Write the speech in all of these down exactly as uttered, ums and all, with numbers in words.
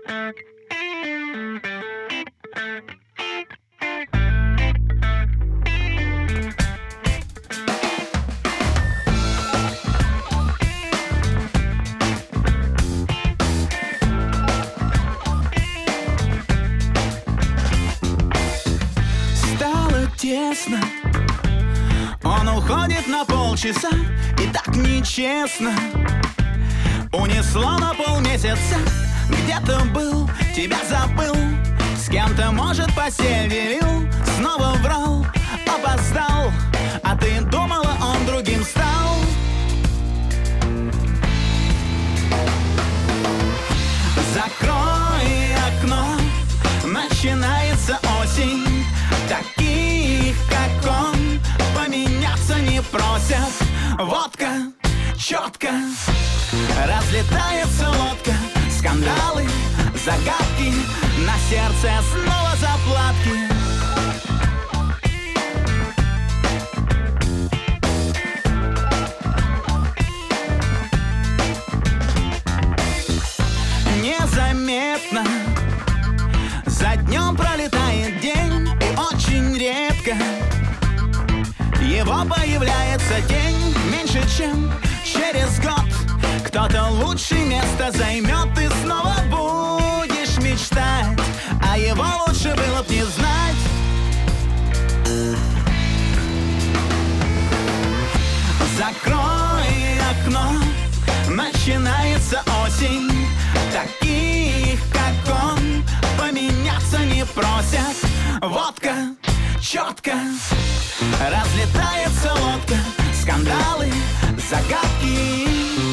Тесно, он уходит на полчаса, и так нечестно. Унесло на полмесяца, где-то был, тебя забыл, с кем-то, может, постель делил, снова врал, опоздал, а ты думала, он другим стал. Закрой окно, начинается осень. Таких, как он, поменяться не просят. Водка, четко, разлетается лодка. Скандалы, загадки, на сердце снова заплатки. Незаметно за днем пролетает день, и очень редко его появляется тень. Меньше чем через год кто-то лучше место займет, и снова будешь мечтать, а его лучше было б не знать. Закрой окно, начинается осень. Таких, как он, поменяться не просят. Водка, четко, разлетается лодка. Скандалы, загадки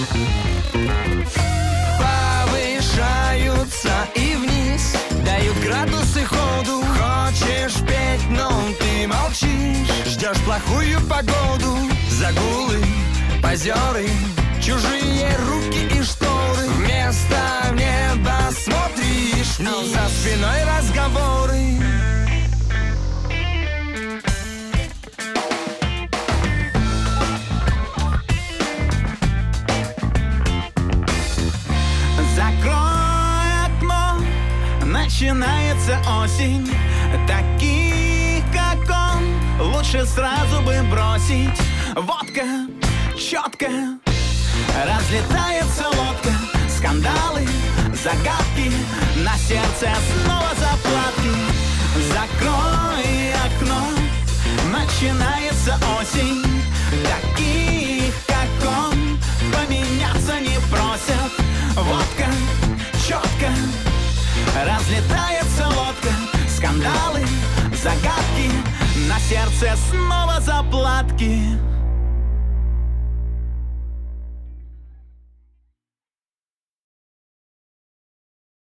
повышаются и вниз, дают градусы ходу. Хочешь петь, но ты молчишь, ждешь плохую погоду. Загулы, позеры, чужие руки и шторы. Вместо неба смотришь, но за спиной разговоры. Закрой окно, начинается осень. Таких, как он, лучше сразу бы бросить. Водка, четко, разлетается лодка. Скандалы, загадки, на сердце снова заплатки. Закрой окно, начинается осень. Таких, как он, поменяться не просят. Водка, четко, разлетается лодка. Скандалы, загадки, на сердце снова заплатки.